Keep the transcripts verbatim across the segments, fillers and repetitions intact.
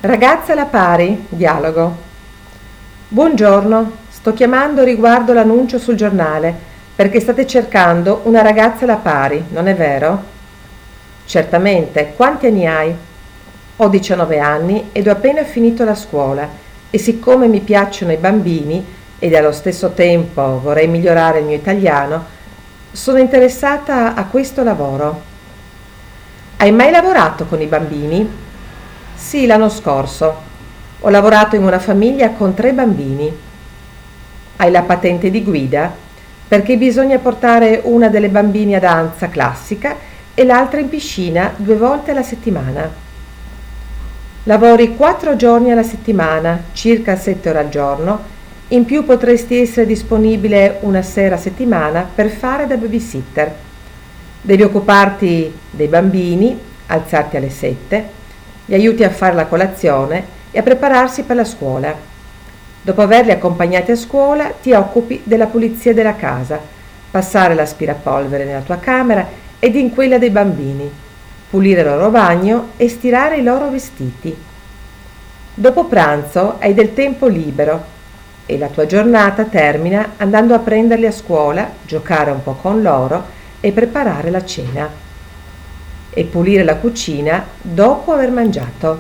Ragazza alla pari, dialogo. Buongiorno, sto chiamando riguardo l'annuncio sul giornale perché state cercando una ragazza alla pari, non è vero? Certamente, quanti anni hai? Ho diciannove anni ed ho appena finito la scuola e siccome mi piacciono i bambini ed allo stesso tempo vorrei migliorare il mio italiano, sono interessata a questo lavoro. Hai mai lavorato con i bambini? Sì, l'anno scorso. Ho lavorato in una famiglia con tre bambini. Hai la patente di guida? Perché bisogna portare una delle bambine a danza classica e l'altra in piscina due volte alla settimana. Lavori quattro giorni alla settimana, circa sette ore al giorno. In più potresti essere disponibile una sera a settimana per fare da babysitter. Devi occuparti dei bambini, alzarti alle sette, li aiuti a fare la colazione e a prepararsi per la scuola. Dopo averli accompagnati a scuola ti occupi della pulizia della casa, passare l'aspirapolvere nella tua camera ed in quella dei bambini, pulire il loro bagno e stirare i loro vestiti. Dopo pranzo hai del tempo libero e la tua giornata termina andando a prenderli a scuola, giocare un po' con loro e preparare la cena e pulire la cucina dopo aver mangiato.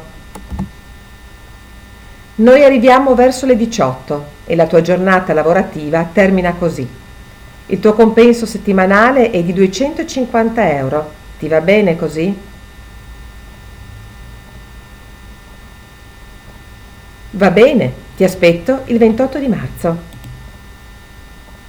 Noi arriviamo verso le diciotto e la tua giornata lavorativa termina così. Il tuo compenso settimanale è di duecentocinquanta euro. Ti va bene così? Va bene, ti aspetto il ventotto di marzo.